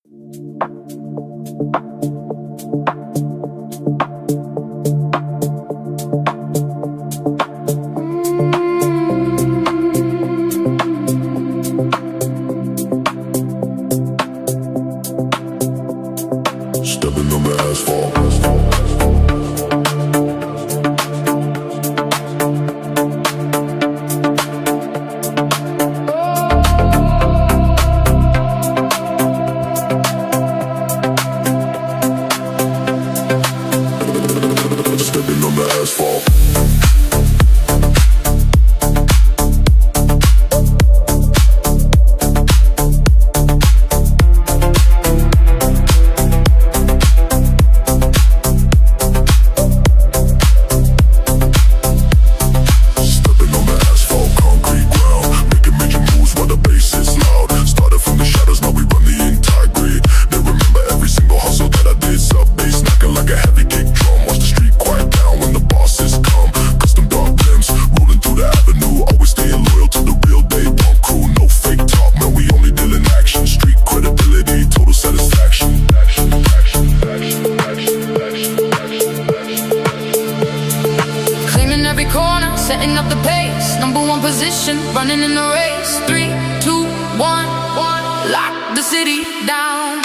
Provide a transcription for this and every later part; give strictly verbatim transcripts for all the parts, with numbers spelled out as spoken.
Stepping on the asphalt. Stepping on the asphalt. Setting up the pace, number one position, running in the race. Three, two, one, one. Lock the city down.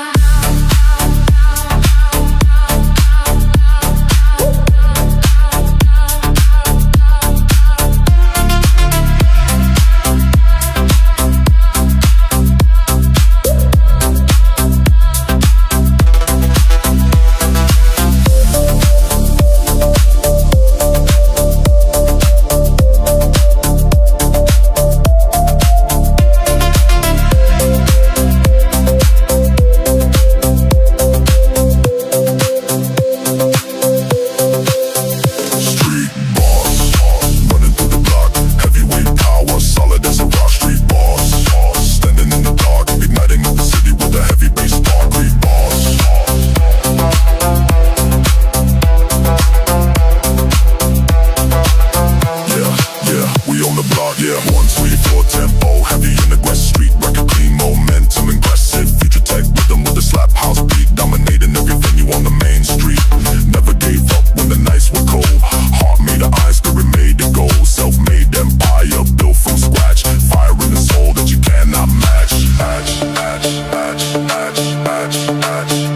Yeah, one, three, four, tempo, heavy in the West Street, record clean, momentum, aggressive, future tech rhythm with a slap house beat, dominating every venue on the main street. Never gave up when the nights were cold. Heart made of iron, spirit made of gold. Self-made empire, built from scratch. Fire in the soul that you cannot match. Match, match, match, match, match, match.